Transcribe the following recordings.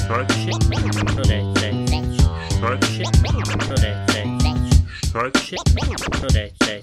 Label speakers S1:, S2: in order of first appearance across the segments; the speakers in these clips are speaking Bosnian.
S1: Start shit. Start shit. Start shit.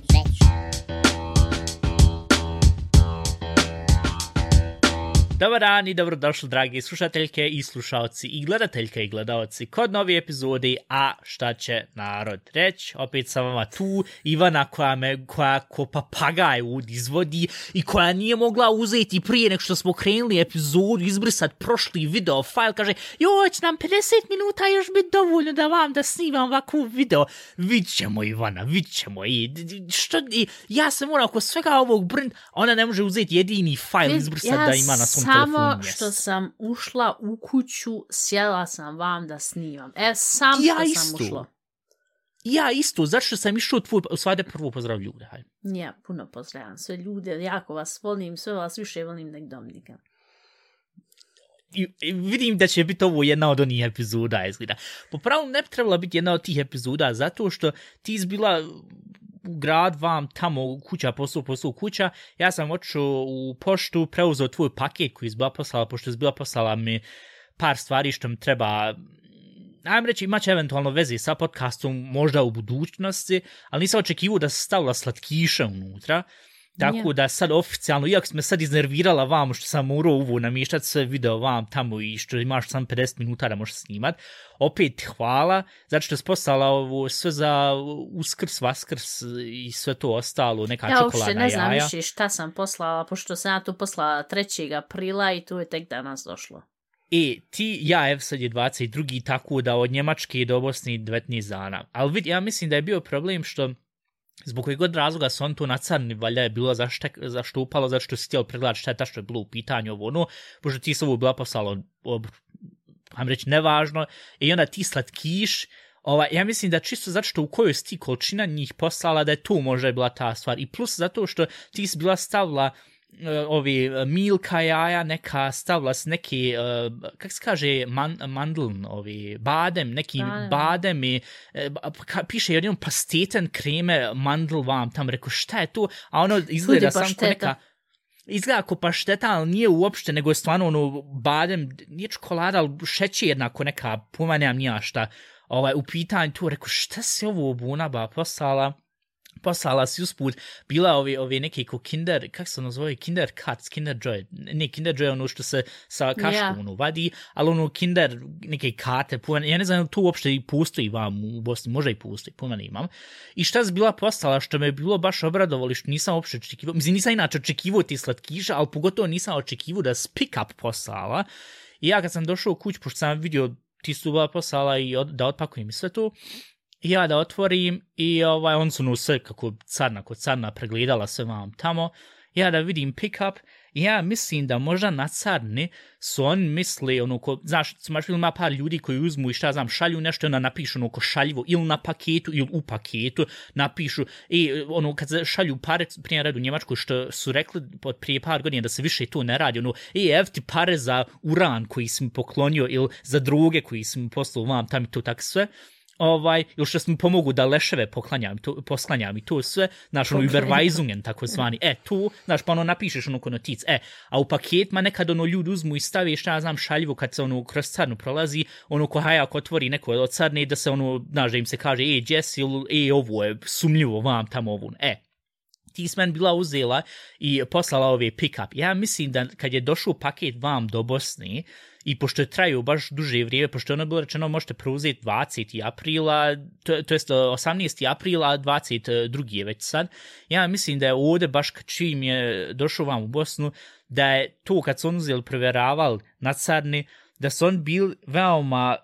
S1: Dobar dan i dobrodošli, dragi slušateljke i slušalci i gledateljke i gledalci kod nove epizode A šta će narod reći. Opet sam vama tu, Ivana koja ko papagaj izvodi i koja nije mogla uzeti prije nek što smo krenuli epizodu, izbrisati prošli video file, kaže joj, će nam 50 minuta još biti dovoljno da snimam ovakvu video. Vidćemo, Ivana, vidćemo. I ja se moram oko svega ovog brnd, ona ne može uzeti jedini file izbrisati da ima na svom telefonu.
S2: Samo što sam ušla u kuću, sjela sam vam da snimam. Sam ušla.
S1: Ja isto, zašto sam išao tvoj, svade prvo pozdrav ljude, hajde.
S2: Ja, puno pozdravljam sve ljude, jako vas volim, sve vas više volim nek Dominika.
S1: I vidim da će biti ovo jedna od onih epizoda, izgleda. Po pravu ne bi trebala biti jedna od tih epizoda, zato što ti izbila u grad vam tamo kuća, posao kuća, ja sam otišao u poštu, preuzeo tvoj paket koji je izbila poslala, pošto je izbila poslala mi par stvari što mi treba, ajmo reći, imat će eventualno veze sa podcastom možda u budućnosti, ali nisam očekivao da se stavila slatkiša unutra. Tako da sad oficijalno, iako sam me sad iznervirala vam što sam morao ovo namještati sve video vam tamo i što imaš samo 50 minuta da možeš snimat, opet hvala, zato što je poslala ovo sve za Uskrs, Vaskrs i sve to ostalo, neka čokoladna jaja.
S2: Ja uopšte ne znam više šta sam poslala, pošto sam ja to poslala 3. aprila i to je tek danas došlo.
S1: Ev sad je 22. tako da od Njemačke do Bosne 19 dana. Ali vidi, ja mislim da je bio problem što zbog kojeg god razloga su on to na crni, valjda je bilo zaštupalo, zato što si htjelo pregledati šta je ta što je bilo u pitanju ovo, pošto ti se ovo bila poslalo, vam reći, nevažno, i onda ti slatkiš, ja mislim da čisto zato što u kojoj si ti količina njih poslala, da je to možda je bila ta stvar, i plus zato što ti si bila stavila milka jaja, neka stavila s neki, kak se kaže, mandeln, badem, neki badem i piše jednom pasteten kreme mandl vam tam, rekao šta je to, a ono izgleda samo ko neka, izgleda ako pašteta, ali nije uopšte, nego je stvarno badem, nije čokolada, ali šećer jednako neka, pojma nemam nija šta, u pitanju tu, rekao šta se ovo bunaba poslala si usput, bila ove neke ko Kinder, kak se ono zove, Kinder Cats, Kinder Joy, ne Kinder Joy ono što se sa kašku vadi, ali ono Kinder neke karte, ja ne znam, to uopšte i postoji vam u Bosni, možda i postoji, pojma ne imam. I šta si bila poslala, što me je bilo baš obradovali, što nisam uopšte očekivao, mislim nisam inače očekivao ti slatkiša, ali pogotovo nisam očekivao da si pick-up poslala. I ja kad sam došao u kuć, pošto sam vidio ti su bila poslala i da otpakujem i sve to, ja da otvorim i on su sve kako carna pregledala sve vam tamo, ja da vidim pick-up i ja mislim da možda na carni su oni misli, znaš, ima par ljudi koji uzmu i šta znam, šalju nešto, onda napišu ko šaljivo ili na paketu ili u paketu, napišu, kad se šalju pare, prije redu u Njemačkoj što su rekli prije par godina da se više to ne radi, ev ti pare za uran koji sam poklonio ili za droge koji sam poslao vam tam i to tako sve, ili što sam pomogu da leševe posklanjam i to sve, znaš, Überweisungen, tako zvani, tu, znaš, pa napišeš ko notic, a u paketima nekad ljudi uzmu i stavi, šta ja znam, šaljivo kad se kroz carnu prolazi, ko hajak otvori neko od carne, da se znaš, da im se kaže, Jess, ili ovo je sumljivo vam tamo ovo, ti si meni bila uzela i poslala ove pick-up. Ja mislim da kad je došao paket vam do Bosne i pošto je traju baš duže vrijeme, pošto je ono bilo rečeno možete preuzeti 20. aprila, to jest 18. aprila, 22. je već sad. Ja mislim da je ovdje baš čim je došao vam u Bosnu, da je to kad su on uzeli provjeravali na carni, da su on bili veoma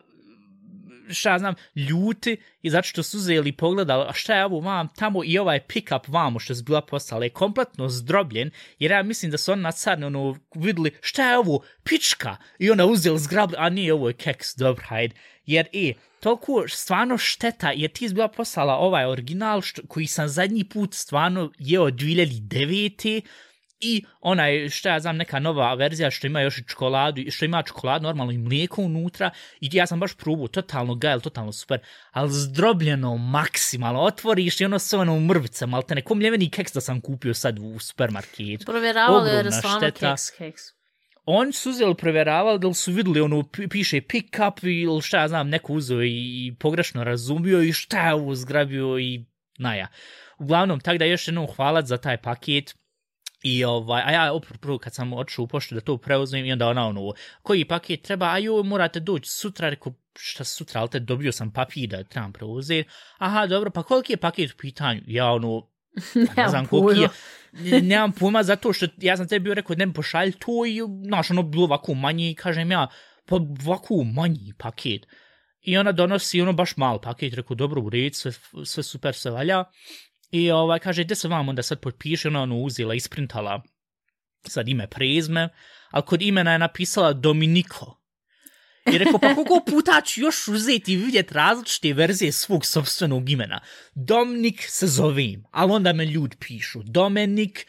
S1: šta znam, ljuti i zato što su uzeli i pogledali, a šta je ovo vam tamo i ovaj pick-up vamo što je bila postala je kompletno zdrobljen, jer ja mislim da su oni na carni vidjeli šta je ovo, pička, i ona uzeli zgrabli, a nije, ovo je keks, dobro, hajde, jer toliko stvarno šteta, jer ti je bila poslala ovaj original koji sam zadnji put stvarno jeo 2009. I onaj, šta ja znam, neka nova verzija što ima još i čokoladu, što ima čokoladu, normalno i mlijeko unutra, i ja sam baš probao, totalno gajal, totalno super, ali zdrobljeno maksimalno, otvoriš i sve mrvice, ali te nekom ljeveni keks da sam kupio sad u supermarketu.
S2: Provjeravali je da stvarno keks.
S1: oni su uzeli, provjeravali da li su vidjeli ono, piše pick up ili šta ja znam, neko uzeo i pogrešno razumio i šta je ovo zgrabio i naja. Uglavnom, tako da još jednom hvalat za taj paket. I a ja prvo kad sam otišao u poštu da to preuzmem i onda ono, koji paket treba, a joj, morate doći sutra, rekao, šta sutra, ali te dobio sam papir da trebam preuzeti. Aha, dobro, pa koliki je paket u pitanju? Ja ono, ne znam koliki je, nemam pojma, zato što ja sam tebi bio rekao da ne pošalj to i, znaš, ono bilo ovako manje i kažem ja, pa ovako manji paket. I ona donosi ono baš mal paket, rekao, dobro, u redu, sve super, sve valja. I kaže, gdje se vam onda sad potpiše, ona ono uzela, isprintala sad ime, prezime, ali kod imena je napisala Dominiko. I rekao, pa koliko puta ću još uzeti i vidjeti različite verzije svog sopstvenog imena. Dominik se zovem, ali onda me ljudi pišu. Dominik,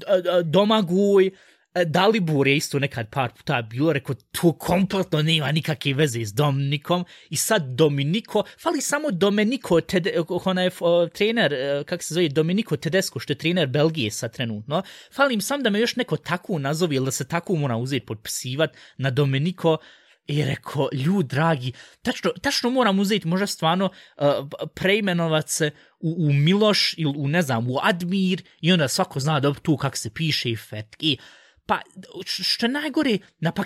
S1: Domagoj, Dalibor je isto nekad par puta bilo, rekao, to kompletno nema nikakve veze s Dominikom i sad Dominiko, fali samo Domenico, ona je trener, kako se zove, Domenico Tedesco, što je trener Belgije sad trenutno, fali im sam da me još neko tako nazovi, ili da se tako mora uzeti potpisivat na Domenico. I rekao, ljudi dragi, tačno moram uzeti možda stvarno preimenovat se u Miloš ili u, ne znam, u Admir i onda svako zna dobro tu kako se piše i fetki. Pa, što je najgore,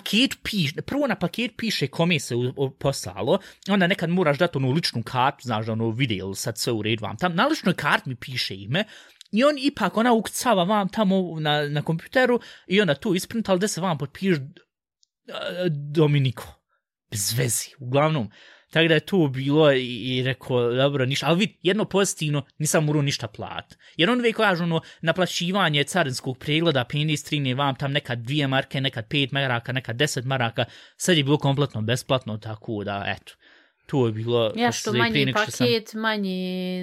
S1: prvo na paket piše kome se poslalo, onda nekad moraš dati onu ličnu kartu, znaš da ono vidi ili sad sve u redu vam tam, na ličnoj karti mi piše ime i on ipak, ona ukcava vam tamo na kompjuteru i onda tu isprintali da se vam potpiše Dominiko. Bez vezi, uglavnom. Tako da je to bilo i rekao, dobro, ništa. Ali vid, jedno pozitivno, nisam morao ništa plat. Jer on uvijek kažu, ono, naplaćivanje carinskog pregleda, 53 vam tam nekad 2 marke, nekad 5 maraka, nekad 10 maraka. Sad je bilo kompletno besplatno, tako da, eto. To je bilo...
S2: Ja, što manji paket, manji...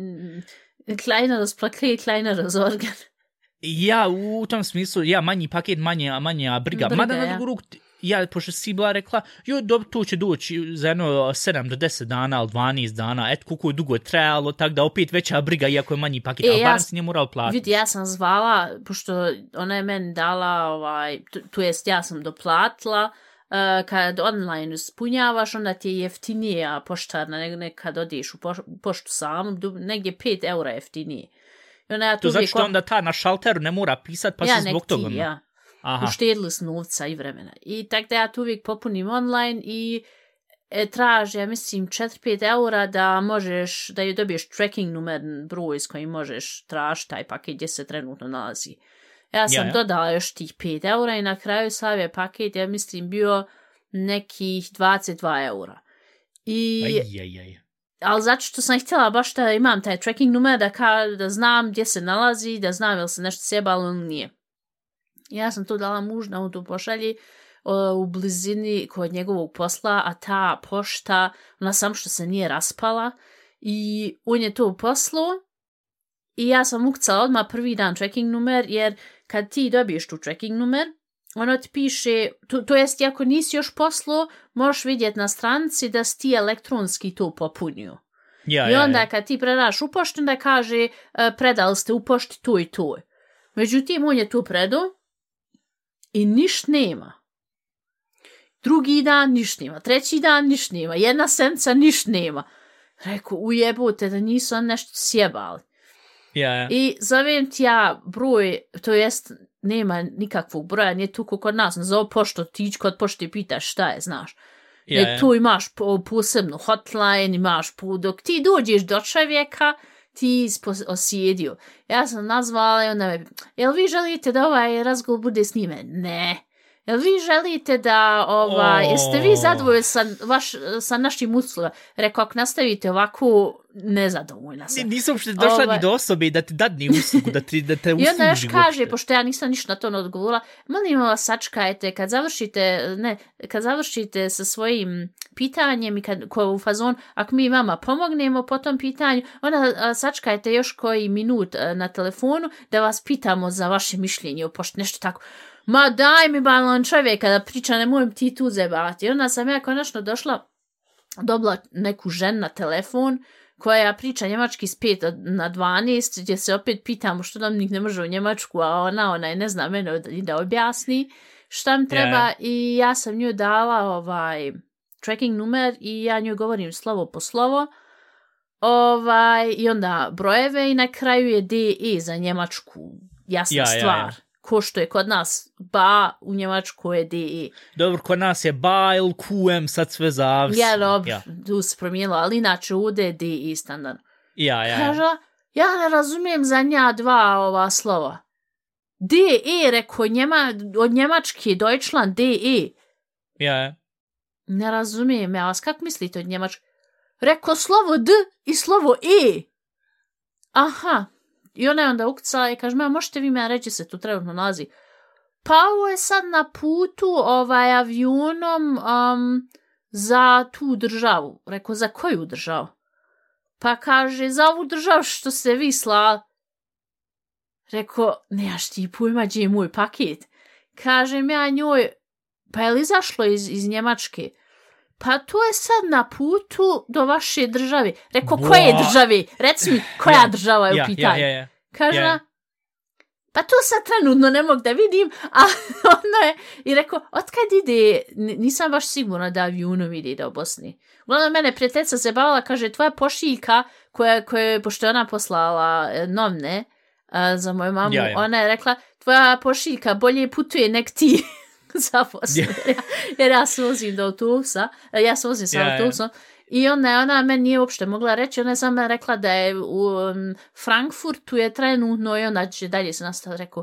S2: Kleineres Paket, kleineres Organ.
S1: Ja, u tom smislu, ja, manji paket, manja briga. Mada na drugu ruku, ja, pošto si bila rekla, to će doći za jedno 7 do 10 dana, ali 12 dana, eto koliko je dugo trajalo, tako da opet veća briga, iako je manji paket, ali barem si nije morao platiti.
S2: Vidi, ja sam zvala, pošto ona je meni dala, to jest ja sam doplatila, kad online ispunjavaš, onda ti je jeftinija poštarna nego nekad odiš u poštu samu, negdje 5 eura jeftinije.
S1: To znači što onda ta na šalteru ne mora pisati, pa se zbog toga.
S2: Ja, uštedili s novca i vremena. I tako da ja tu uvijek popunim online i traži, ja mislim, 4-5 eura da možeš, da je dobiješ tracking numer, broj s kojim možeš tražiti taj paket gdje se trenutno nalazi. Ja sam dodala još tih 5 eura i na kraju sav je paket, ja mislim, bio nekih 22 eura. Ali zato što sam htjela baš da imam taj tracking numer, da znam gdje se nalazi, da znam jel se nešto sjebalo ili nije. Ja sam to dala mužu da on to pošalji u blizini kod njegovog posla, a ta pošta, ona sam što se nije raspala i on je to poslao i ja sam ukcala odmah prvi dan tracking numer, jer kad ti dobiješ tu tracking numer, ono ti piše, to jest ako nisi još poslao, možeš vidjeti na stranici da si ti elektronski to popunio. I onda kad ti predaš u poštu, onda kaže predali ste u pošti to i to. Međutim, on je to predao i ništa nema. Drugi dan ništa nema, treći dan ništa nema, jedna sedmica ništa nema. Rekao, ujebote da nisu on nešto sjebali. I zovem ti ja broj, to jest nema nikakvog broja, nije tu kod nas, zove poštu, ti kod pošte i pitaš šta je, znaš. Tu imaš posebnu hotline, imaš dok ti dođeš do čovjeka, ti osjedio. Ja sam nazvala i onda jel vi želite da ovaj razgovor bude s njime? Ne. Jel vi želite da, jeste vi zadovoljni sa našim uslugama? Rekao, ako nastavite ovako, nezadovoljna sam.
S1: Nisam uopšte došla ni do osobe da ti dadne uslugu, da te usluži.
S2: I onda još kaže, pošto ja nisam ništa na to ne odgovorila, molim vas sačekajte, kad završite sa svojim pitanjem i ko u fazon, ako mi vama pomognemo po tom pitanju, onda sačekajte još koji minut na telefonu da vas pitamo za vaše mišljenje o pošti, nešto tako. Ma daj mi balon čovjeka da priča, ne mojem ti tu zebati. I onda sam ja konačno dobila neku ženu na telefon koja priča njemački s 5 na 12, gdje se opet pitamo što nam nik ne može u njemačku, a ona je ne zna mene da objasni. šta mi treba i ja sam njoj dala tracking numer i ja njoj govorim slovo po slovo. I onda brojeve i na kraju je DE za Njemačku. Jasna stvar. Ko što je kod nas ba, u Njemačku je DE.
S1: Dobro, kod nas je ba ili QM, sad sve zavisi.
S2: Tu se promijenilo, ali inače ovdje je DE standard.
S1: Kaže,
S2: ja ne razumijem za nja dva slova. DE, rekao od Njemačke, Deutschland, DE. Ne razumijem, ja vas kako mislite od Njemačke? Rekao slovo D i slovo E. Aha. I ona je onda ukucala i kaže, možete vi me reći se tu trenutno nalazi? Pa ovo je sad na putu avionom za tu državu. Rekao, za koju državu? Pa kaže, za ovu državu što ste vi slali. Rekao, nemaš ti pojma gdje je moj paket. Kažem ja njoj, pa je li izašlo iz Njemačke? Pa to je sad na putu do vaše države. Rekao, koje države? Reci mi, koja država je u pitanju? Kaže, pa to sad trenutno ne mogu da vidim, a ona je i rekao, otkad ide, nisam baš sigurna da avionom ide do Bosni. Uglavnom, mene prijateljica se bavila, kaže, tvoja pošiljka, pošto je ona poslala novne za moju mamu, ona je rekla, tvoja pošiljka bolje putuje nek ti za Bosnu. Jer ja se vozim do autobusa, ja se vozim sa autobusom. I ona meni nije uopšte mogla reći, ona je samo rekla da je u Frankfurtu je trenutno i onda će dalje se nastaviti. Rekao,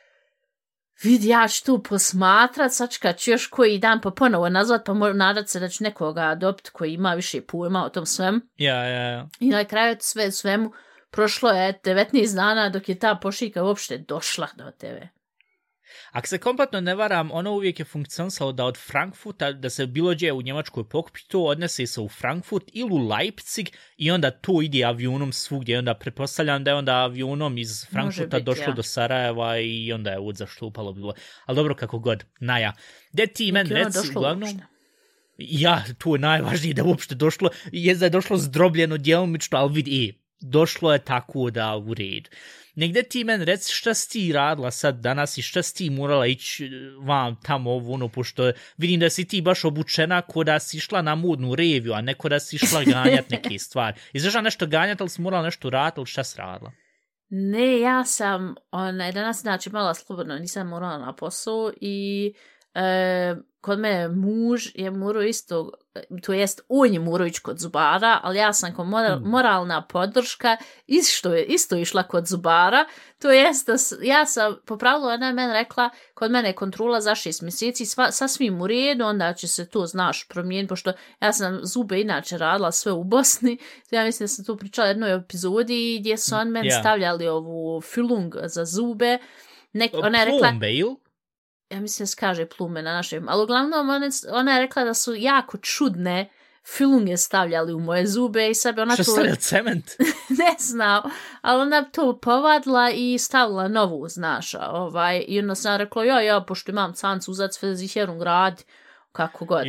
S2: vidi, ja ću tu posmatrat, sačkat ću još koji dan pa ponovo nazvat, pa nadat se da ću nekoga dobiti koji ima više pojma o tom svemu. I na kraju svemu prošlo je 19 dana dok je ta pošiljka uopšte došla do tebe.
S1: Ako se kompletno ne varam, ono uvijek je funkcionisalo da od Frankfurta, da se bilo gdje u Njemačkoj pokupi, to odnese se u Frankfurt ili u Leipzig i onda to ide avionom svugdje. Onda pretpostavljam da je onda avionom iz Frankfurta došlo do Sarajeva i onda je zaštupalo bilo. Ali dobro, kako god, naja. Gdje ti men reci, uglavnom... Ja, to je najvažnije da uopšte došlo, je da je došlo zdrobljeno djelomično, ali vidi, došlo je tako da u redu. Negdje ti men reci šta si ti radila sad danas i šta si ti morala ići vam tamo pošto vidim da si ti baš obučena ko da si išla na modnu reviju, a ne ko da si išla ganjati neke stvari. Izražala nešto ganjati, ali si morala nešto raditi, ili šta si radila?
S2: Ne, ja sam danas znači malo slobodno, nisam morala na posao i kod mene muž je morao isto, to jest on je morao ići kod zubara, ali ja sam kao moralna podrška isto išla kod zubara, to jest ja sam po pravilu, ona je meni rekla, kod mene je kontrola za 6 mjeseci, sasvim u redu, onda će se to, znaš, promijeniti, pošto ja sam zube inače radila sve u Bosni, ja mislim da sam tu pričala jednoj epizodi gdje su on meni stavljali ovu Füllung za zube, ona je rekla... Ja mislim da se kaže plume na našem, ali uglavnom ona je rekla da su jako čudne Füllunge stavljali u moje zube i sad ona
S1: to... Što stavlja cement?
S2: Ne znam, ali ona to povadila i stavila novu, znaš, i onda sam rekla, ja, pošto imam cancu uzat sve ziherung radi, kako god.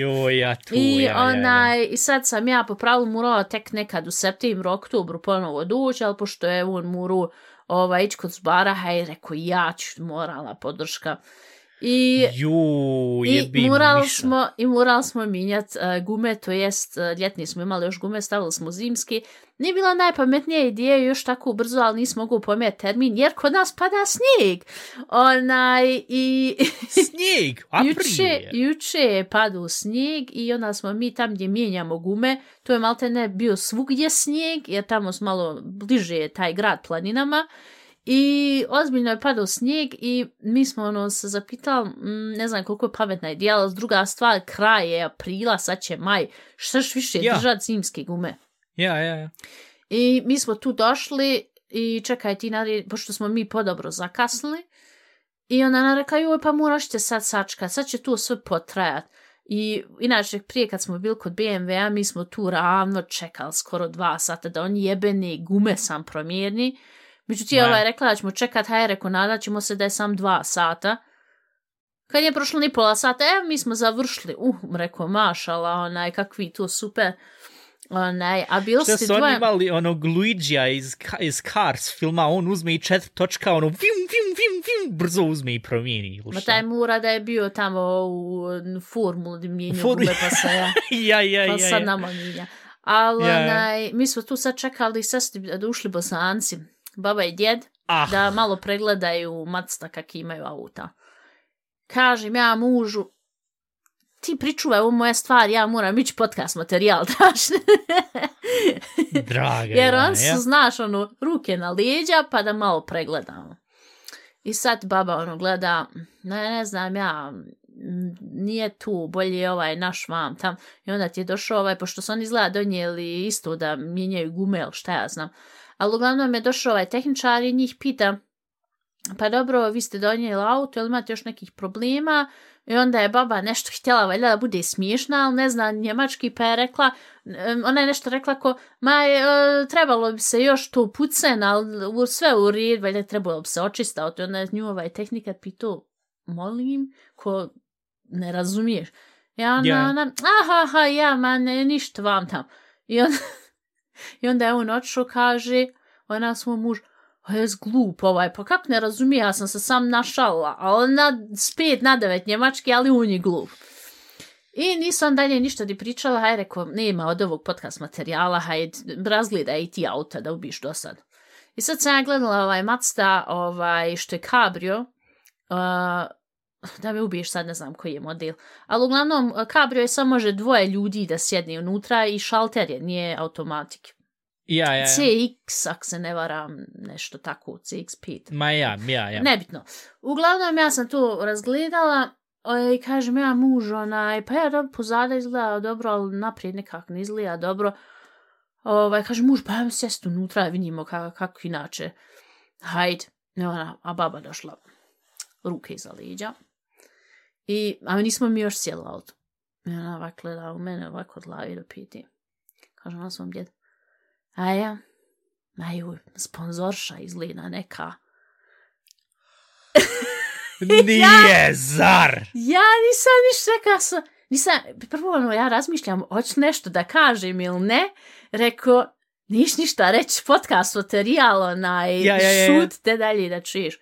S2: I sad sam ja po pravilu morala tek nekad u septembru, oktobru ponovo doći, ali pošto je on morao ići kod zubara, i rekao, ja ću morala podrška. I morali smo minjati gume, to jest ljetni smo imali još gume, stavili smo zimski. Nije bila najpametnija ideja još tako brzo, ali nismo mogli pomijeti termin, jer kod nas pada snijeg.
S1: Snijeg?
S2: Juče je padao snijeg i onda smo mi tam gdje mijenjamo gume, to je malte ne bio svugdje snijeg, jer tamo smo malo bliže taj grad planinama. I ozbiljno je padao snijeg i mi smo se zapitali, ne znam koliko je pametna ideja, ali druga stvar, kraj je aprila, sad će maj, što još više držati zimske gume. I mi smo tu došli i čekaj ti, pošto smo mi podobro zakasnili, i onda nam rekla, joj pa moraš te sad sačkat, sad će to sve potrajati. I inače prije kad smo bili kod BMW-a, mi smo tu ravno čekali skoro 2 sata da oni jebene gume sam promjerni. Međutim, je rekla da ćemo čekati, rekao, nadat ćemo se da je sam 2 sata. Kad je prošlo ni pola sata, mi smo završili. Rekao, mašala, kakvi to super. A bilo
S1: što
S2: si
S1: su oni
S2: dvoje...
S1: imali onog Luigija iz Cars filma, on uzme i 4 točka, ono brzo uzme i promijeni.
S2: Ma taj mura da je bio tamo u formulu gdje mijenio gume pa se pa sad nama mijenja. Ali mi smo tu sad čekali sestri da ušli Bosanci, baba i djed, da malo pregledaju macta kak imaju auta. Kažem ja mužu, ti pričuvaj ovo moje stvari, ja moram ići podcast materijal tražiti.
S1: Draga.
S2: Jer on su, znaš, ruke na leđa pa da malo pregledamo. I sad baba gleda, ne znam ja, nije tu, bolje je ovaj naš vam tam. I onda ti je došao pošto su oni izgleda donijeli isto da mijenjaju gume ili šta ja znam. Ali uglavnom je došao tehničar i njih pita, pa dobro, vi ste donijeli auto, ili imate još nekih problema? I onda je baba nešto htjela valjda da bude smiješna, ali ne zna njemački, pa je rekla, ona je nešto rekla ko, trebalo bi se još to pucen, ali sve u red, valjda trebalo bi se očistiti auto. I onda je nju tehnika pitao, molim, ko ne razumiješ. I ona, ništa vam tam. I onda je on otišao, kaže, ona svoj muž, je glup pa kako ne razumije, ja sam se sam našala, a on s 5 na 9 njemački, ali on je glup. I nisam dalje ništa di pričala, hajde rekao, nema od ovog podcast materijala, hajde razgledaj i ti auta da ubiš do sad. I sad sam ja gledala Mazda, što je Cabrio, da me ubiješ sad, ne znam koji je model, ali uglavnom Cabrio je samo može 2 ljudi da sjedne unutra i šalter je, nije automatik.
S1: Ja.
S2: CX, ako se ne varam, nešto tako, CX5.
S1: Ma ja.
S2: Nebitno. Uglavnom, ja sam to razgledala i kažem ja muž, pa ja dobro, pozada izgleda dobro, ali naprijed nekako ne izgleda dobro. Kažem muž, pa ja sjesti unutra, vidimo kako inače. Hajde. A baba došla ruke iza leđa. A nismo mi još sjeli auto. I ona ovako gleda u mene, ovako od glavi do piti. Kažem na svom djedu. A ja, sponzorša izgleda neka.
S1: Nije zar!
S2: Ja nisam ništa rekla, prvo ja razmišljam, hoću nešto da kažem ili ne, rekao, ništa reći, podcast materijal, šut te dalje da čuješ.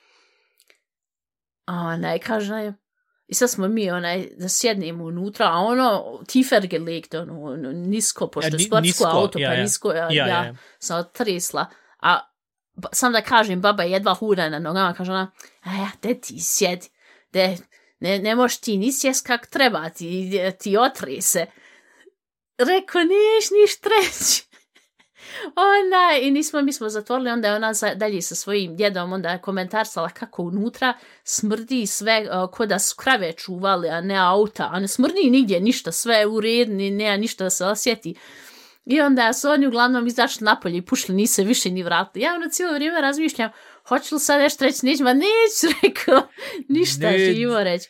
S2: A kaže, i sad smo mi da sjednemo unutra, a tifergelegt, nisko, pošto je sportsko auto, pa nisko, ja sam otresla. A sam da kažem, baba je jedva hura na nogama, kaže ona, de ti sjedi, ne možeš ti ni sjest kak treba, ti otrese. Rekao, niješ ništa reći. I mi smo zatvorili, onda je ona dalje sa svojim djedom, onda je komentarsala kako unutra smrdi sve, ko da su krave čuvali, a ne auta, a ne smrdi nigdje ništa, sve je u redu, nema ništa da se osjeti. I onda su oni uglavnom izašli napolje i pušli, nisu više ni vratili. Ja cijelo vrijeme razmišljam, hoću li sad nešto reći, neću, neću, rekao, ništa živo reći.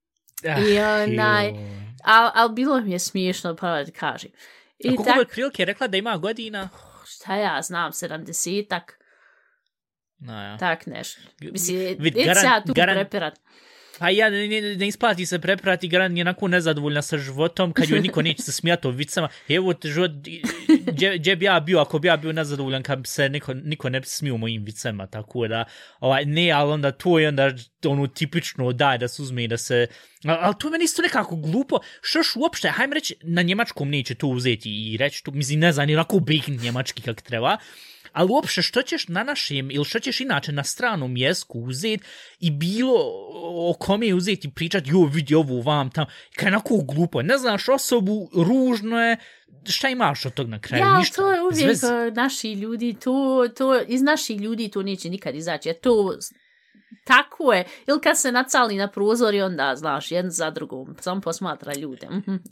S2: Ali bilo mi je smiješno, pa da kažem.
S1: A koliko je prilike rekla da ima godina?
S2: Šta ja znam, 70-ak. Tak nešto. Mislim, ja tu prepirat.
S1: A ja ne isplati se preprati, Gran je onako nezadovoljna sa životom, kad joj niko neće se smijati o vicama. Evo, gdje bi ja bio, ako bi ja bio nezadovoljan, kad se niko ne smiju mojim vicama, tako da, ne, ali onda to je onda tipično da se uzme i da se, ali to je meni isto nekako glupo, štoš uopšte, hajme reći, na njemačkom neće to uzeti i reći to, mislim, ne znam, ni onako bejkn njemački kak treba, ali uopšte što ćeš na našem ili što ćeš inače na stranom jesku uzeti i bilo o kome uzeti i pričati, vidi ovo vam tam, kaj onako glupo, ne znaš osobu, ružno je, šta imaš od tog na kraju? Ništa.
S2: To je uvijek naši ljudi, iz naših ljudi to neće nikad izaći, jer to tako je, ili kad se nacali na prozor i onda, znaš, jedan za drugom, samo posmatra ljude.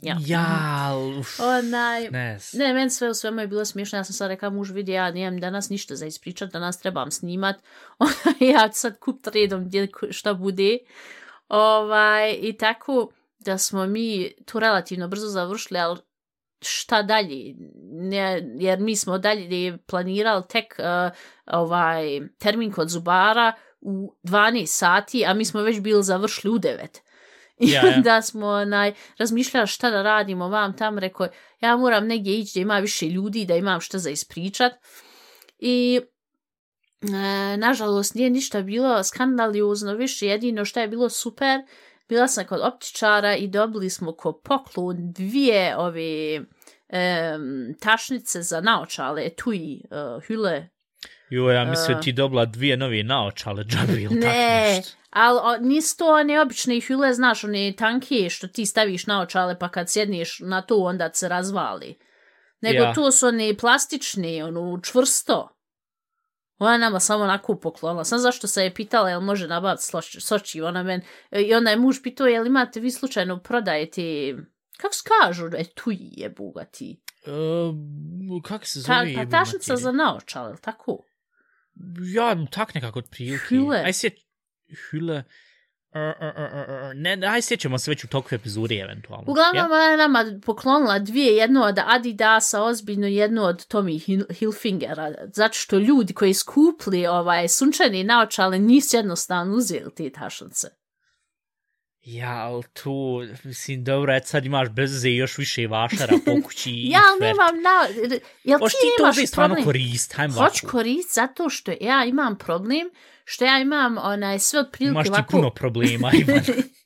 S2: Ne, meni sve u svemu je bilo smiješno, ja sam sad rekao, muž vidi, ja nijem danas ništa za ispričat, danas trebam snimat, ja ću sad kup redom gdje šta bude, i tako da smo mi tu relativno brzo završili, ali šta dalje, jer mi smo dalje planirali tek termin kod zubara u 12 sati, a mi smo već bili završili u 9. I onda smo razmišljali šta da radimo vam tam, rekao, ja moram negdje ići da ima više ljudi, da imam šta za ispričat. I nažalost nije ništa bilo skandaliozno više, jedino što je bilo super, bila sam kod optičara i dobili smo ko poklon 2 ove tašnice za naočale, etui, hule.
S1: Jo, ja mislim ti dobila 2 nove naočale, džabi ili tako nešto.
S2: Ali nisu to one obične hule, znaš, one tanke što ti staviš naočale pa kad sjedneš na to onda se razvali. Nego to su one plastične, ono čvrsto. Ona nama samo onako poklonila. Sam zašto se je pitala jel može nabaviti soči. I onda je muž pitao jel imate vi slučajno prodajete, kako se kažu, tu je bugati.
S1: Kako se zove?
S2: Pa tašnica za naočale, tako?
S1: Ja, tak nekako od prilike.
S2: Hule.
S1: Hule. Aj sjećamo se već u toku epizode eventualno.
S2: Uglavnom ona je nama poklonila 2, jednu od Adidasa, ozbiljno jednu od Tommy Hilfigera, zato što ljudi koji skupli sunčani naočale nisu jednostavno uzeli te tašnice.
S1: Ja, ali tu, mislim, dobro, sad imaš brze i još više vašara po kući.
S2: Ja, nemam jel ti
S1: imaš
S2: problem?
S1: Stvarno korist,
S2: hoću korist zato što ja imam problem, što ja imam sve otprilike
S1: imaš ti
S2: ovako...
S1: puno problema, Ivan.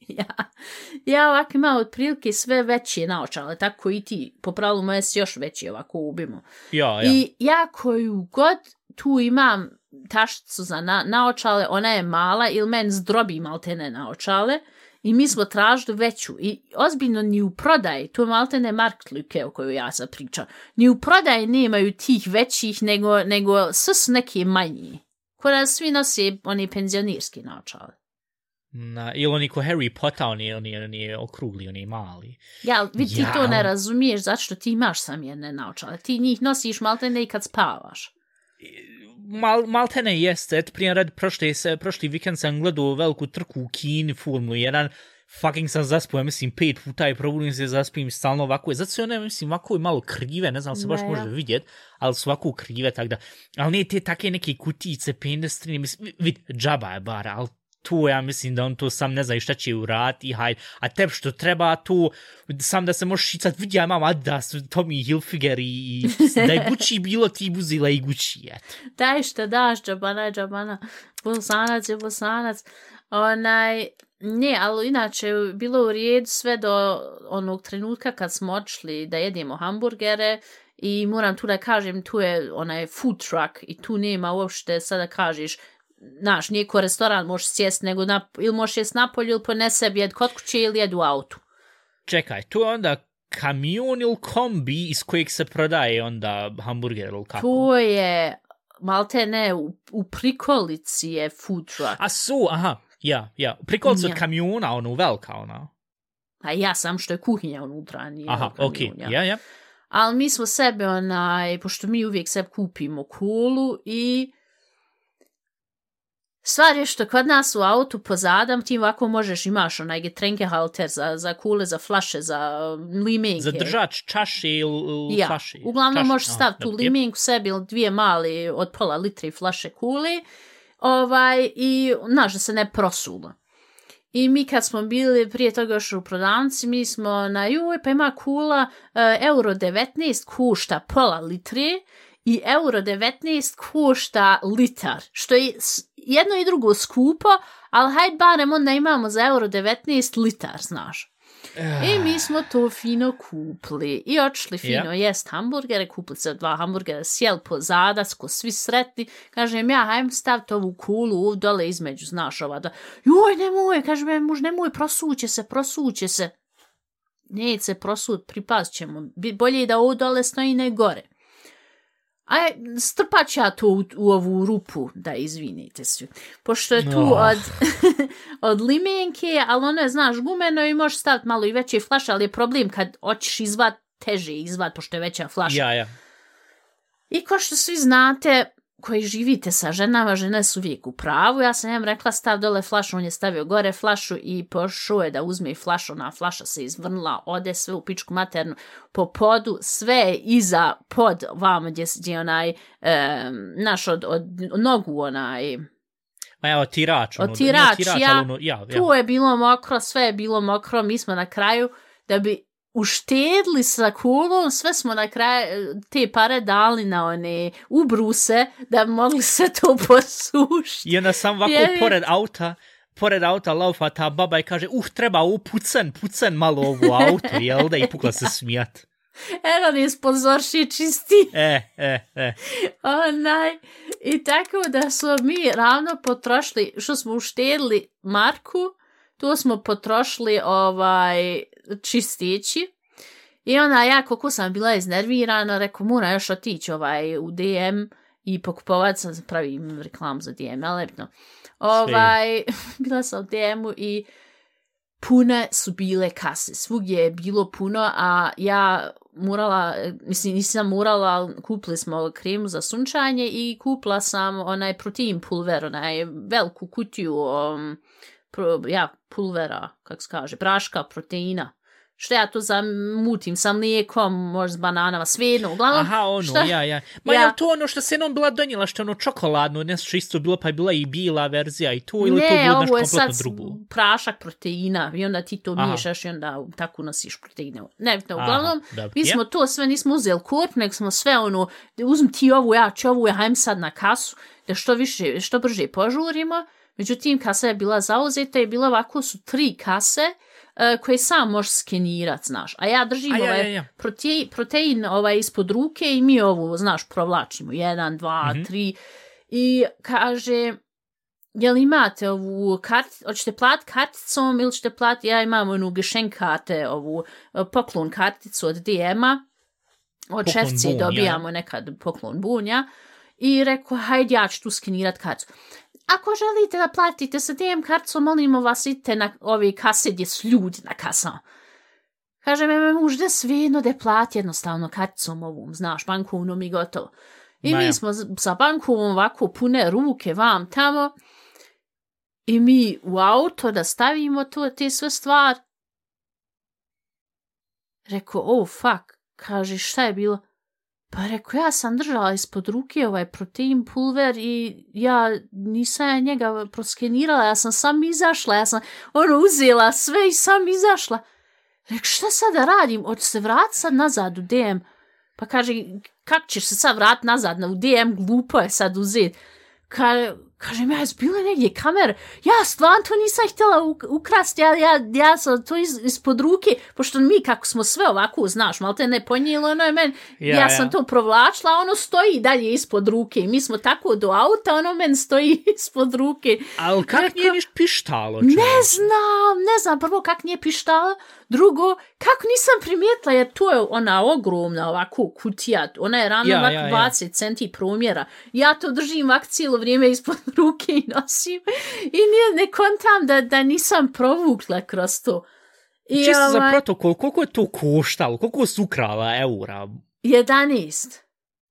S2: ja ovako imam otprilike sve veće naočale, tako i ti, po pravilu moje si još veći ovako ubimo.
S1: Ja.
S2: I ja koju god tu imam tašnicu za naočale, ona je mala ili meni zdrobi maltene naočale, i mi smo tražili veću. I ozbiljno ni u prodaji, to je maltene marktlike o kojoj ja sam pričao, ni u prodaji nemaju tih većih, nego sve su neke manji. Koja svi nosi oni penzionirski naočale.
S1: Ili oni ko Harry Potter, oni okrugli, oni mali.
S2: Ja, ti to ne razumiješ, zato što ti imaš sam jedne naočale. Ti njih nosiš maltene i kad spavaš.
S1: Maltene jeste, prije red prošli vikend sam gledao veliku trku u Kini, Formulu 1, fucking sam zaspao, ja mislim 5 puta i probudim se zaspim stalno ovako, zato su one, mislim, ovako malo krive, ne znam se baš može vidjeti, ali su ovako krive, tako da, ali nije te take neke kutice, pendestrine, mislim, džaba je bar, ali tu ja mislim da on to sam ne zna šta će urati, hajde, a teb što treba tu, sam da se možeš šicat, vidi ja imam Adidas, Tommy Hilfiger i da je Gucci bilo ti buzila i Gucci, eto.
S2: Daj što daš, džabana, bosanac je bosanac, ne, ali inače bilo u redu sve do onog trenutka kad smo odšli da jedemo hamburgere i moram tu da kažem, tu je onaj food truck i tu nema uopšte sada kažeš, znaš, nije ko restoran možeš sjesti, nego ili možeš jesti napolju ili ponese jed kod kuće ili jed u autu.
S1: Čekaj, tu je onda kamion ili kombi iz kojeg se prodaje onda hamburger ili kako?
S2: Tu je, malte ne, u prikolici je food truck.
S1: Aha, ja. Prikolici od kamiona, ono, velika ona.
S2: A ja sam što je kuhinja unutra, nije
S1: aha, okej, ja.
S2: Ali mi smo sebe, pošto mi uvijek sebe kupimo kolu i stvar je što kod nas u autu pozadam ti ovako imaš onaj getrenke halter za kule, za flaše, za limenke.
S1: Za držač čaše ili flaše.
S2: Uglavnom možeš staviti tu limenku sebi ili 2 mali od pola litre flaše kule i znaš da se ne prosulo. I mi kad smo bili prije toga još u prodavnici, mi smo pa ima kula €19 košta pola litre i €19 košta litar, što je jedno i drugo skupo, ali hajde barem onda imamo za €19 litar, znaš. I mi smo to fino kupili i odšli fino jest hamburgere, kupili se 2 hamburgera, sjeli pozadac, ko svi sretni, kažem ja, hajmo staviti ovu kulu dole između, znaš joj, nemoj, kažem ja, muž, nemoj, prosuće se. Neće se prosut, pripazit ćemo, bolje je da ovo dole stoji ne gore. Strpat ću ja to u ovu rupu, da izvinite svi. Pošto je tu od limenke, ali ono je, znaš, gumeno i možeš staviti malo i veće flaše, ali je problem kad hoćeš izvat, teže izvat, pošto je veća flaša.
S1: Ja.
S2: I ko što svi znate, koji živite sa ženama, žene su uvijek u pravu. Ja sam njemu rekla stav dole flašu, on je stavio gore flašu i pošao je da uzme flašu, ona flaša se izvrnula, ode sve u pičku maternu po podu, sve iza pod vamo gdje onaj, naš od nogu onaj...
S1: Ma ja, otirač.
S2: Tu je bilo mokro, sve je bilo mokro, mi smo na kraju, da bi uštedli sa kulom, sve smo na kraju te pare dali na one ubruse, da bi mogli se to posušiti.
S1: I onda sam ovako pored auta laufa ta baba i kaže, treba pucen malo ovu auto, jel da? I pukla se smijat.
S2: Eno ne sponzorši čisti. I tako da smo mi ravno potrošili, što smo uštedili marku, tu smo potrošili čistići. I onda ja, koliko sam bila iznervirana, rekao, mora još otići u DM i pokupovat sam, pravim reklamu za DM, ali nebitno. Bila sam u DM-u i pune su bile kase. Svugdje je bilo puno, a ja nisam morala, ali kupili smo kremu za sunčanje i kupila sam onaj protein pulver, onaj veliku kutiju pulvera, kako se kaže, praška proteina. Što ja to zamutim sa mlijekom, možda s bananama, svejedno, uglavnom.
S1: Aha, je to ono što se jednom bila donijela, što je ono čokoladno, nešto isto bilo, pa je bila i bila verzija i to, ili to bilo nešto kompletno drugo?
S2: Ne, ovo je sad prašak proteina i onda ti to miješaš i onda tako nosiš proteine. Nebitno, uglavnom, mi smo to sve, nismo uzeli kort, nego smo sve uzmi ti ovu, ja ću ovu, hajme sad na kasu, da što brže požurimo. Međutim, kasa je bila zauzeta i bilo ovako su 3 kase, koje sam možeš skenirati, znaš. A ja držim protein ispod ruke i mi ovu, znaš, provlačimo. 1, 2, 3. I kaže, jel imate ovu karticu, hoćete platiti karticom ili ćete platiti, ja imam onu geschenkarte, ovu poklon karticu od DM-a. Od šefci dobijamo nekad poklon bunja. I rekao, hajde, ja ću tu skenirati karticu. Ako želite da platite sa DM karticom, molimo vas, idite na ove kase gdje su ljudi na kasama. Kaže me muž da svejedno da plati jednostavno karticom ovom, znaš, bankovnom i gotovo. I mi smo sa bankovom ovako pune ruke vam tamo i mi u auto da stavimo te sve stvari. Rekao, fuck, kaže šta je bilo? Pa rekao, ja sam držala ispod ruke protein pulver i ja nisam njega proskenirala, ja sam sam izašla, ja sam uzela sve i sam izašla. Rekao, šta sad da radim? Hoću se vratiti sad nazad u DM? Pa kaže, kako ćeš se sad vratiti nazad u DM? Glupo je sad uzeti. Kaže, ja bila negdje kamera. Ja stvarno to nisam htjela ukrasti, ja sam to ispod ruke, pošto mi kako smo sve ovako, znaš, malo te ne ponijelo, ono je meni, ja sam to provlačila, ono stoji dalje ispod ruke i mi smo tako do auta, ono meni stoji ispod ruke.
S1: Ali kak nije niš pištalo?
S2: Ne znam, prvo kak nije pištalo, drugo, kako nisam primijetila, jer to je ona ogromna ovako kutija, ona je ravno 20 centi promjera, ja to držim ovak cijelo vrijeme ispod ruke i nosim i ne kontam da nisam provukla kroz to.
S1: Čisto za protokol, koliko je to koštalo? Koliko su ukrala eura?
S2: 11.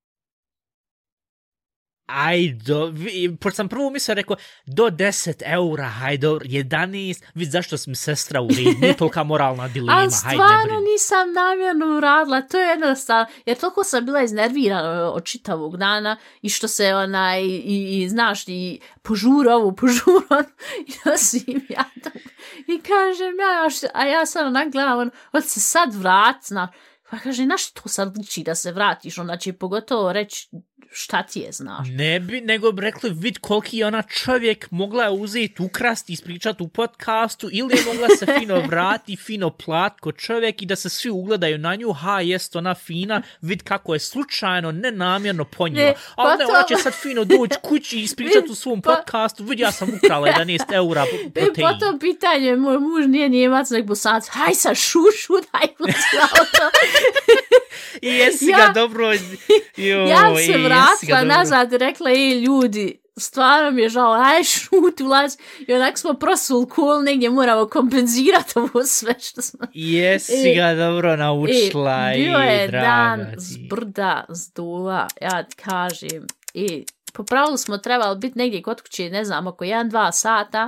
S1: Pošto sam prvo mislio rekao, do 10 eura, hajde, 11, vidi zašto sam sestra u redu, nije tolika moralna dilema,
S2: ali stvarno nisam namjerno uradila, to je jednostavno, jer toliko sam bila iznervirana od čitavog dana i što se i znaš, i požuru i nosim ja tamo. I kažem, ja sam onak gledam, od se sad vrat, znaš, pa kaže, naš to sad liči da se vratiš, onda će pogotovo reći, šta ti je, znaš?
S1: Ne bi, nego bi rekli, vid koliki je ona čovjek mogla uzeti, ukrasti, ispričati u podcastu, ili je mogla se fino vrati, fino plat ko čovjek i da se svi ugledaju na nju, jest ona fina, vid kako je slučajno, nenamjerno ponijela. Ali ne, ona će sad fino doći kući i ispričati u svom podcastu, vidi, ja sam ukrala 11 eura protein.
S2: Po tom pitanju, moj muž nije Njemac, nek Bosanac, haj sa šušu, daj pucao to.
S1: I jesi ga dobro...
S2: Ja se vratila nazad i rekla, ljudi, stvarno mi je žao, aj šut ulaz. I onak smo prosuli kol, negdje moramo kompenzirati ovo sve što smo...
S1: Jesi ga dobro naučila i
S2: bio je
S1: draga
S2: dan zbrda, zduva, ja ti kažem. I po pravilu smo trebali biti negdje kod kuće, ne znam, oko 1-2 sata.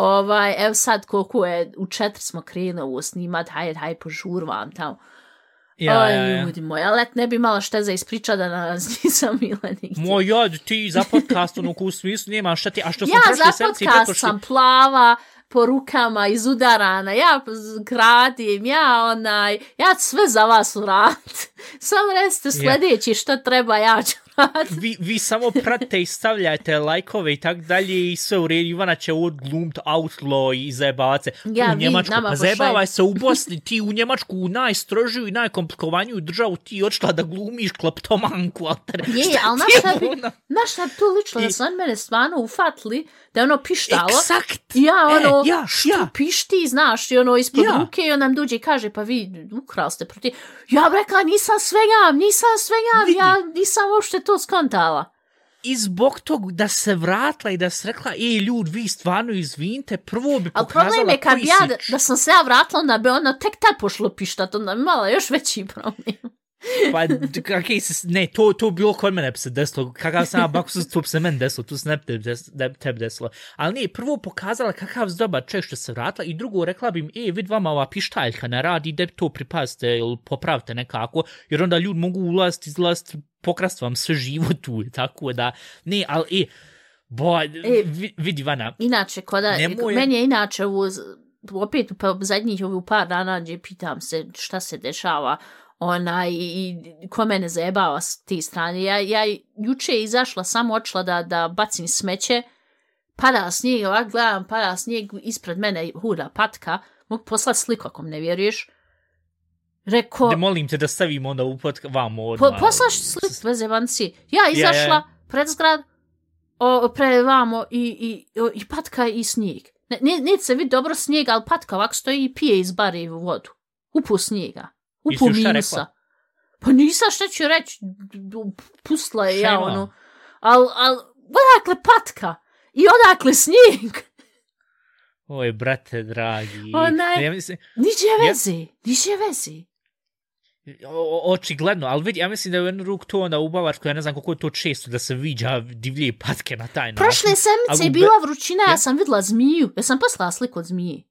S2: Evo sad koliko je, u 4 smo krenuli ovo snimat, hajde požurvam tamo. Ljudi moji, ali ne bi mala šta za ispriča da nas nisam bila nigdje.
S1: Moj jad, ti za podcast, u smislu nema šta ti, a što smo
S2: ja
S1: prošli
S2: za podcast sam plava, po rukama izudarana, ja gradim, ja sve za vas uradit. Samo recite sljedeći što treba, ja ću raditi.
S1: Vi samo pratite i stavljajte lajkove i tak dalje i sve u redu. Ivana će odglumt outlaw i zajebavati se u Njemačku. Pa zajebavaj se u Bosni, ti u Njemačku u najstrožiju i najkomplikovaniju državu ti odšla da glumiš kleptomanku.
S2: Je, ali naš šta tu lično da su on mene stvarno ufatili da je pištalo.
S1: Eksakt.
S2: Ja, što pišti, znaš, i ispod ruke i on nam dođe i kaže, pa vi ukrali ste protiv. Ja bi rekla, nisam svegam, ja nisam uopšte to skontala.
S1: I zbog tog da se vratila i da se rekla, ljudi, vi stvarno izvinite, prvo bi pokazala
S2: problem je kad da sam se ja vratila, onda bi ona tek tad pošlo pištat, onda bi imala još veći problem.
S1: Pa, to bilo kod mene se desilo, kakav sam ja bakus, to se meni desilo, tu se ne tebi desilo. Ali nije, prvo pokazala kakav dobar čovjek što se vratila i drugo rekla bi im, vid vama ova pištaljka ne radi, da to pripazite ili popravite nekako, jer onda ljudi mogu ulaziti, izlaziti, pokrasti vam sve živo tu, tako da, ne, ali, vidi Vana.
S2: Inače, meni je inače opet zadnjih ovih par dana gdje pitam se šta se dešava, i ko mene zajebava s te strane. Ja juče izašla, samo odšla da bacim smeće, pada snijeg, ovak gledam, pada snijeg, ispred mene huda patka, mogu poslati sliku ako ne vjeruješ. Rekao...
S1: Ne molim te da stavimo onda u vamo
S2: odmah. Poslaš sliku, bez jebanci. Ja izašla pred zgrad, pred vamo i patka i snijeg. Ne se vidi dobro snijeg, ali patka ovak stoji i pije iz bare vodu. Upu snijega. Upu minusa. Pa nisam šta ću reći, pustila je ja ali odakle patka i odakle snijeg.
S1: Oj, brate dragi.
S2: Niđe vezi.
S1: Očigledno, ali vidi, ja mislim da je u jednu ruku to onda u Bavarskoj, ja ne znam kako je to često da se viđa divlje patke na taj način.
S2: Prošle sedmice je bila vrućina, ja sam vidjela zmiju, ja sam poslala sliku od zmije.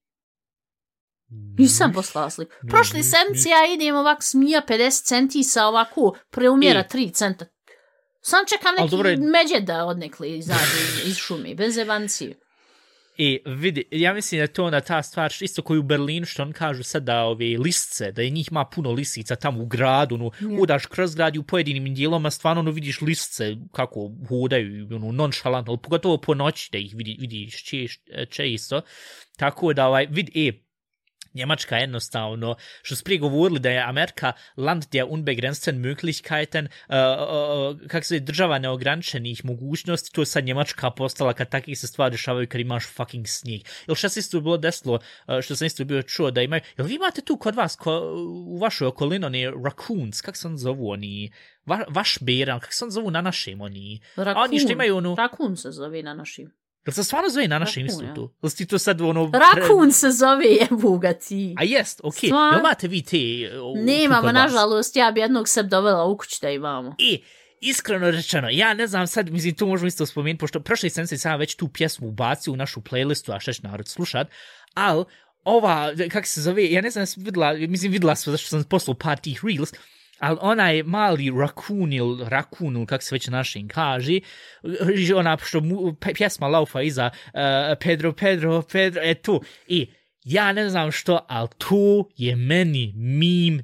S2: Nisam poslala sliku. Prošli sedmice ja idem ovak smija 50 centi sa ovako preumjera 3 centa. Sam čekam neki međed da odnekli izađe iz šume, bez jebancije.
S1: Vidi, ja mislim da je to onda ta stvar, isto koji u Berlinu, što on kažu sad da ove lisce, da je njih ima puno lisica tamo u gradu, hodaš kroz grad i u pojedinim dijeloma stvarno vidiš lisce kako hodaju, nonšalantno, ali pogotovo po noći da ih vidiš često. Tako da, vidi, Njemačka jednostavno, što su prije govorili da je Amerika land der unbegrenzten Möglichkeiten, kako se država neograničenih mogućnosti, to je sad Njemačka postala kad takih se stvari dešavaju kad imaš fucking snijeg. Ili što se isto bilo desilo, što sam isto bio čuo da imaju, jel vi imate tu kod vas, u vašoj okolini, oni raccoons, kako se on zovu, oni, vaš beran, kako se on zovu na našim, oni, oni što imaju
S2: Raccoon se zove na našim.
S1: Jel se stvarno zove na našem isto tu? Jel si to sad
S2: Raccoon se zove, jebuga ti.
S1: A jest, okej. Jel imate vi te...
S2: Nemamo, nažalost, ja bi jednog seb dovela u kući da imamo.
S1: Iskreno rečeno, ja ne znam sad, mislim, to možemo isto spomenuti, pošto prošle sedmice sam već tu pjesmu ubacio u našu playlistu, a šta će narod slušat, ali ova, kako se zove, ja ne znam, videla sam zašto sam poslao par tih reels, ali onaj mali raccoon, kako se već našim kaže, ona što pjesma laufa iza Pedro, tu. Ja ne znam što, ali to je meni meme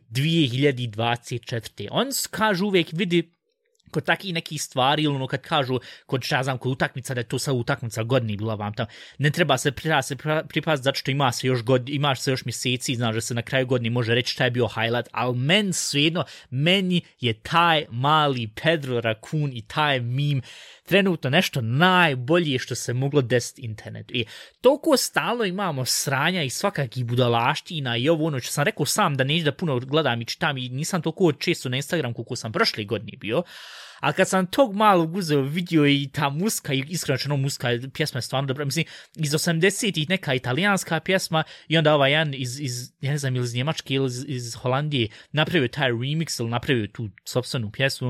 S1: 2024. On kažu uvijek, vidi, kod takih nekih stvari, ili ono kad kažu, kod šta znam, kod utakmica, da je to sad utakmica godini bila vam tam, ne treba se pripaziti zato što imaš se još mjeseci, znaš da se na kraju godine može reći šta je bio highlight, ali meni je taj mali Pedro Raccoon i taj meme trenutno nešto najbolje što se moglo desiti internetu. Toliko stalno imamo sranja i svakakih budalaština i ovo što sam rekao sam da neću da puno gledam i čitam i nisam toliko često na Instagram koliko sam prošle godine bio, a kad sam tog malog uzeo vidio i ta muska, i iskreno muska pjesma je stvarno dobra, mislim, iz 80-ih neka italijanska pjesma i onda ovaj jedan iz ja ne znam, ili iz Njemačke ili iz Holandije napravio taj remix ili napravio tu sopstvenu pjesmu.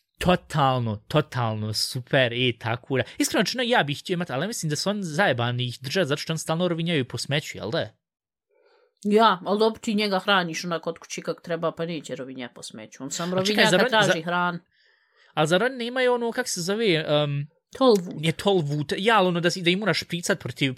S1: Totalno super, tako da. Iskreno čino ja bih htio imati, ali mislim da su oni zajebani ih držati zato što oni stalno rovinjaju po smeću, jel da?
S2: Ja, ali dobro ti njega hraniš onak od kući kak treba, pa neće rovinja po smeću. On sam rovinja kad traži hran.
S1: Ali zar oni nemaju ono, kak se zove...
S2: Tolvut.
S1: Nije tolvut. Ja, ono da im moraš pricat protiv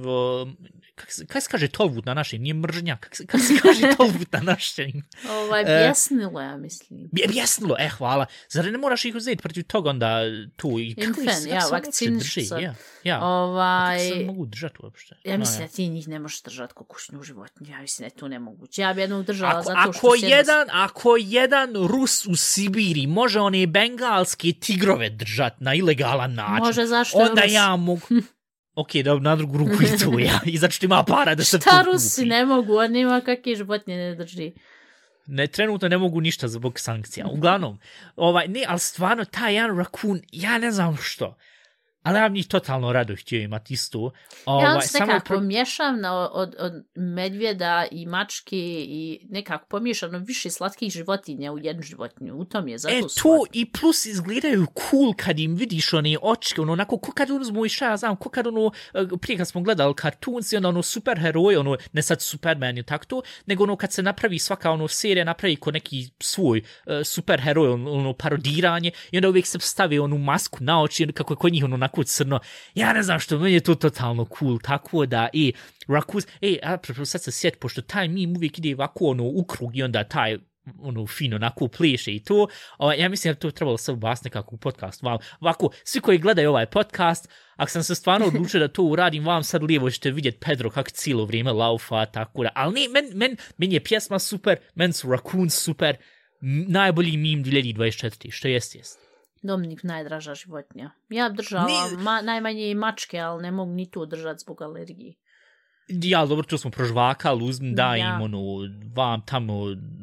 S1: kako se kaže tolvut na našem? Nije mržnja. Kako se kaže tolvut na našem?
S2: Bjesnilo, ja mislim.
S1: Bjesnilo, hvala. Zar ne moraš ih uzeti protiv toga onda tu?
S2: Infen, ja, vakciniš se.
S1: Ja, kako se mogu držati uopšte?
S2: Ja mislim da ti njih ne možeš držati ko kućnu životinju. Ja mislim da je to nemoguće. Ja bi jednog držala zato što
S1: Ako jedan Rus u Sibiri može one bengalske tigrove držati na ilegalan način,
S2: može, zašto
S1: onda ja mogu... Ok, da na drugu ruku i tu ja. I zato što ima para da se to kupi.
S2: Šta Rusi ne mogu, on nema kakve životinje ne drži.
S1: Ne, trenutno ne mogu ništa zbog sankcija. Uglavnom, ne, ali stvarno, taj jedan rakun, ja ne znam što. Ali ja njih totalno rado htio imati istu.
S2: Ja se nekako pomiješam od medvjeda i mačke i nekako pomiješano više slatkih životinja u jednu životinju. U tom je zato
S1: to i plus izgledaju cool kad im vidiš one očke, onako ko kad uzmu i šta ja znam, ko kad prije kad smo gledali cartoons i onda superheroj, ne sad Superman i tako to, nego kad se napravi svaka serija, napravi ko neki svoj superheroj, parodiranje i onda uvijek se stavi onu masku na oči, kako je kod njih onako crno. Ja ne znam što, meni je to totalno cool, tako da Raccoons, sad se sjeti, pošto taj meme uvijek ide ovako u krug i onda taj fino onako pleše i to, ja mislim da to trebalo se ubaciti nekako u podcast. Ovako, svi koji gledaju ovaj podcast, ako sam se stvarno odlučio da to uradim, vam sad lijevo ćete vidjeti Pedro kako cijelo vrijeme laufa, tako da, ali ne, meni je pjesma super, meni su Raccoons super, najbolji meme 2024, što jest.
S2: Dominik najdraža životinja. Ja držala najmanje i mačke, ali ne mogu ni to držati zbog alergije.
S1: Ja, dobro, to smo prožvakali, uzmem da im vam tamo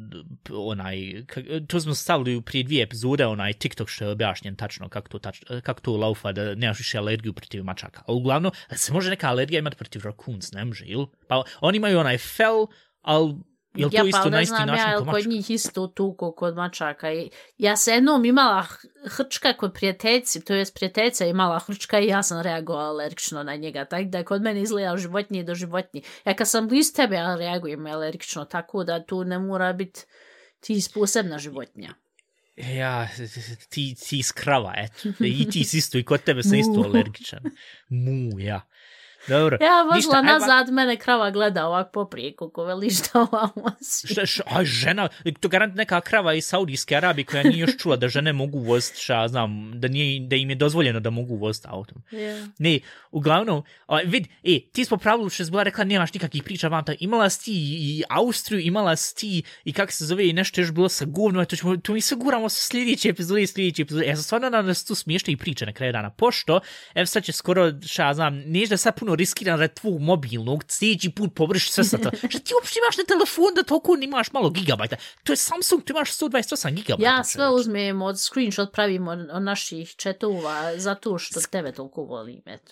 S1: to smo stavili prije 2 epizode, TikTok što je objašnjen tačno kako to laufa da nemaš više alergiju protiv mačaka. A uglavnom, se može neka alergija imati protiv Raccoons, ne može, ili? Pa oni imaju fel, ali jel to isto na isti način kod mačaka?
S2: Kod njih isto tuko kod mačaka. Ja se jednom imala hrčka kod prijateljci, to jest prijateljica imala hrčka i ja sam reagovala alergično na njega. Tako da kod mene izgleda životinje do životinje. Ja kad sam blizu tebe, ja reagujem alergično, tako da tu ne mora biti ti posebna životinja.
S1: Ja, ti skrava, eto. I ti si isto, i kod tebe sam isto alergičan. Ja. Dobro.
S2: Ja vozila nazad, mene krava gleda ovak po prijeku, ko veli šta ovamo si.
S1: Žena, to garant neka krava iz Saudijske Arabije koja nije još čula da žene mogu voziti, da im je dozvoljeno da mogu voziti autom.
S2: Yeah.
S1: Ne, uglavnom, ti smo pravilu što je bila rekla, nemaš nikakvih priča vam, imala si ti i Austriju, imala si ti i kako se zove, i nešto još bilo sa govnom, to mi se guramo sa sljedeće epizode. Ja sam stvarno da su tu smiješne i priče na kraju dana, pošto, sad će skoro, neš da sad puno riskiran da tvog mobilnog sljedeći put površi sve sa to. Što ti uopšte imaš na telefon da toliko imaš malo gigabajta? To je Samsung, ti imaš 128 gigabajta.
S2: Ja sve uzmem od screenshot pravim od naših chatova zato što tebe toliko volim, eto.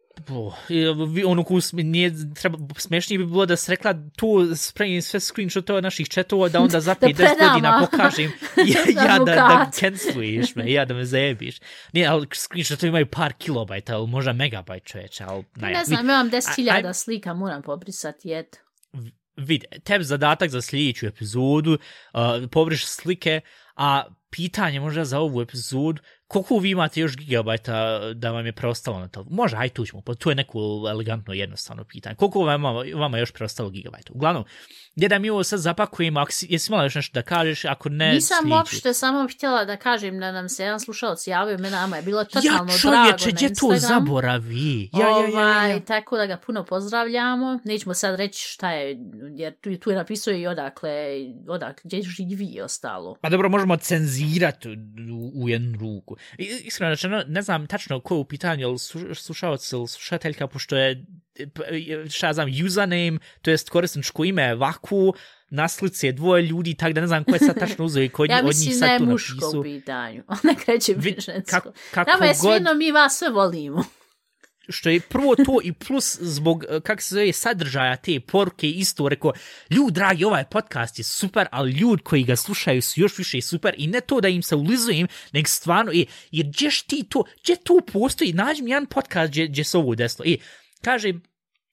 S1: Smešnije bi bilo da se rekla tu spremim sve screenshotova naših chatova da onda za 50 godina pokažem da canceluješ me, da me zajebiš. Nije, ali screenshotovi imaju par kilobajta, ali možda megabajt čoveče.
S2: Ne znam, imam 10.000 slika, moram pobrisati, eto.
S1: Vidi, tebi zadatak za sljedeću epizodu, pobriš slike, a pitanje možda za ovu epizodu, koliko vi imate još gigabajta da vam je preostalo na to? Može, aj tu ćemo, to je neko elegantno jednostavno pitanje. Koliko vama još preostalo gigabajta? Uglavnom, da mi ovo sad zapakujemo, jesi imala još nešto da kažeš, ako ne
S2: nisam uopšte samo htjela da kažem da nam se jedan slušalac javio, nama je bilo totalno drago na Instagram.
S1: Gdje to zaboravi?
S2: Tako da ga puno pozdravljamo. Nećemo sad reći šta je, jer tu je napisao i odakle, gdje živi i ostalo.
S1: Pa dobro, možemo cenzirati u jednu ruku. Iskreno rečeno, ne znam tačno ko je u pitanju, ali slušalac ili slušateljka, pošto je username, to jest korisničko ime Vaku, na slici je 2 ljudi, tako da ne znam ko je sad tačno uzeo i ko od njih sad tu napisao.
S2: Ja mislim da je muško u pitanju, ne kreće biti žensko. Nama je svijedno, mi vas sve volimo.
S1: Što je prvo to i plus zbog, kako se zove, sadržaja te poruke isto rekao, ljudi dragi, ovaj podcast je super, ali ljudi koji ga slušaju su još više super i ne to da im se ulizujem, nego stvarno, jer gdje to postoji, nađi mi jedan podcast gdje se ovo desilo. Kažem,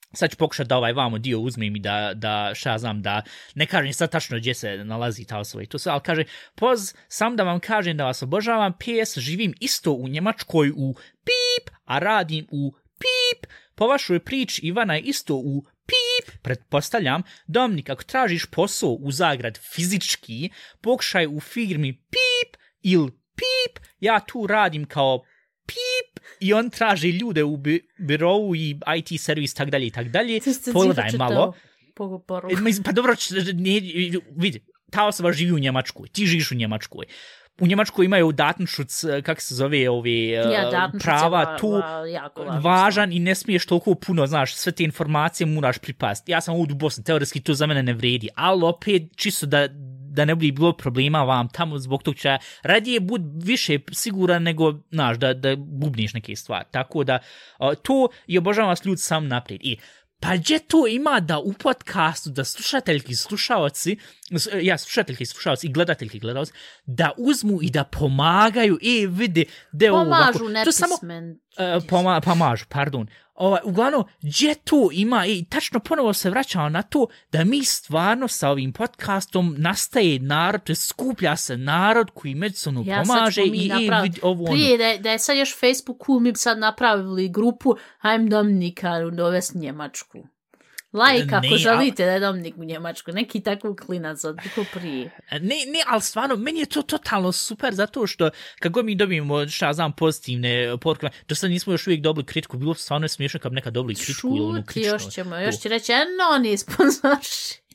S1: sad ću pokušati da vamo dio uzmem i da šta znam, da ne kažem sad tačno gdje se nalazi ta osoba i to sve, ali kaže, sam da vam kažem da vas obožavam, PS, živim isto u Njemačkoj u pip, a radim u pip, po vašoj priči Ivana je isto u pip, pretpostavljam, Dominik, ako tražiš posao u Zagrad fizički, pokušaj u firmi pip ili pip, ja tu radim kao pip i on traži ljude u birovu i IT servis, tak dalje. Pogledaj malo. Pa dobro, vidi, ta osoba živi u Njemačkoj, ti živiš u Njemačkoj. U Njemačkoj imaju Datenschutz, kako se zove, prava tu važan i ne smiješ toliko puno, znaš, sve te informacije moraš pripasti. Ja sam ovdje u Bosni, teoretski to za mene ne vredi, ali opet čisto da ne bude bilo problema vam tamo, zbog tog će radije bud više siguran nego, znaš, da bubniš neke stvari. Tako da, to i obožavam vas ljudi sam naprijed. I pa gdje to ima da u podcastu, da slušateljki slušalci i gledateljki gledalci, da uzmu i da pomagaju i vidi da
S2: pomažu nepismen.
S1: Pomažu, pardon. Uglavnom, gdje to ima i tačno ponovo se vraćamo na to da mi stvarno sa ovim podcastom nastaje narod, to je skuplja se narod koji međusobno pomaže i vidi ovo ono.
S2: Prije da je sad još Facebook cool, mi bi sad napravili grupu Hajm Dominika dovesti Njemačku. Like ako želite da je Dominik u Njemačku, neki tako klinac od prije.
S1: Ne, ali stvarno, meni je to totalno super, zato što kako mi dobijemo, šta znam, pozitivne poruke, do sad nismo još uvijek dobili kritiku, bilo stvarno je smiješno kad neka dobili kritiku ili ono kritično.
S2: Još će reći, ni sponzorši.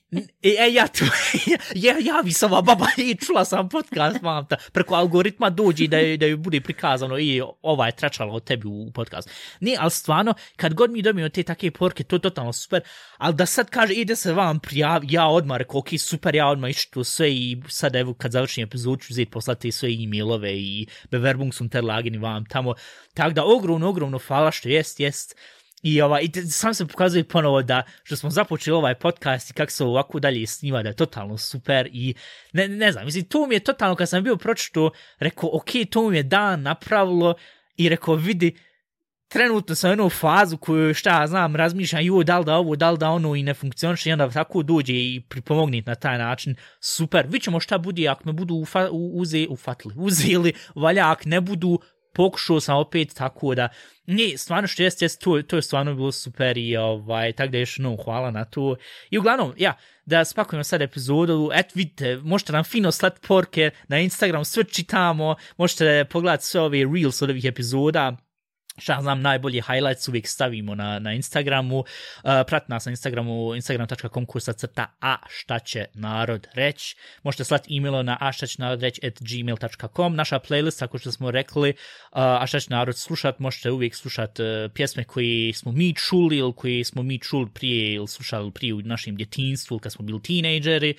S1: Ja bi sama baba i čula sam podcast, mamta, preko algoritma dođi da ju bude prikazano i ova je tračala od tebi u podcast. Ne, ali stvarno, kad god mi dobijemo te takve porke, to je totalno super, ali da sad kaže, ide se vam prijavi, ja odmah rekao, ok, super, ja odmah išću sve i sad evo kad završim epizod ću uzeti poslati sve e-mailove i beverbung sam terlagini vam tamo, tako da ogromno hvala što jest. I sam se pokazuje ponovo da što smo započeli ovaj podcast i kako se ovako dalje snima, da je totalno super i ne znam, mislim, to mi je totalno, kad sam bio pročito, rekao, ok, to mi je dan napravilo i rekao, vidi, trenutno sam u jednu fazu koju, šta ja znam, razmišljam, da li da ovo, da li da ono i ne funkcioniše i onda tako dođe i pripomogniti na taj način, super, vidit ćemo šta bude ako me budu uzeli, valja, ako ne budu, pokušao sam opet, tako da nije, stvarno što jest, to je stvarno bilo super i tako da još hvala na to. I uglavnom, da spakujemo sad epizodu, vidite, možete nam fino slati porke na Instagram, sve čitamo, možete pogledati sve ove reels od ovih epizoda, šta znam, najbolje highlights uvijek stavimo na Instagramu, prati nas na Instagramu, instagram.com/a šta će narod reći, možete slati e-mailo na aštaćenarodreć@gmail.com, naša playlist, ako što smo rekli, a šta će narod slušat, možete uvijek slušati pjesme koje smo mi čuli ili koje smo mi čuli prije ili slušali prije u našem djetinjstvu kad smo bili tinejdžeri.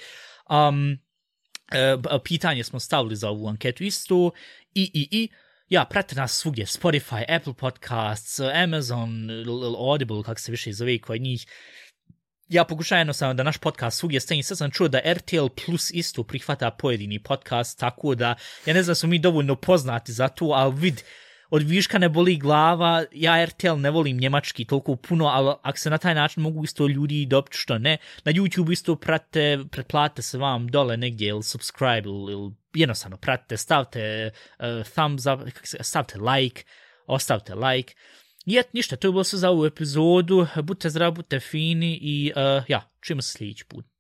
S1: Pitanje smo stavili za ovu anketu isto pratite nas svugdje, Spotify, Apple Podcasts, Amazon, Audible, kako se više zove kod njih. Ja pokušavam jednostavno da naš podcast svugdje stane. Sad sam čuo da RTL Plus isto prihvata pojedini podcast, tako da, ja ne znam su mi dovoljno poznati za to, ali od viška ne boli glava, ja RTL ne volim njemački toliko puno, ali ako se na taj način mogu isto ljudi dobiti što ne, na YouTube isto pretplate se vam dole negdje ili subscribe ili jednostavno pratite, stavite thumbs up, stavite like, ostavite like. I ništa, to je bilo sve za ovu epizodu, budite zdravi, budite fini i čujemo se sljedeći put.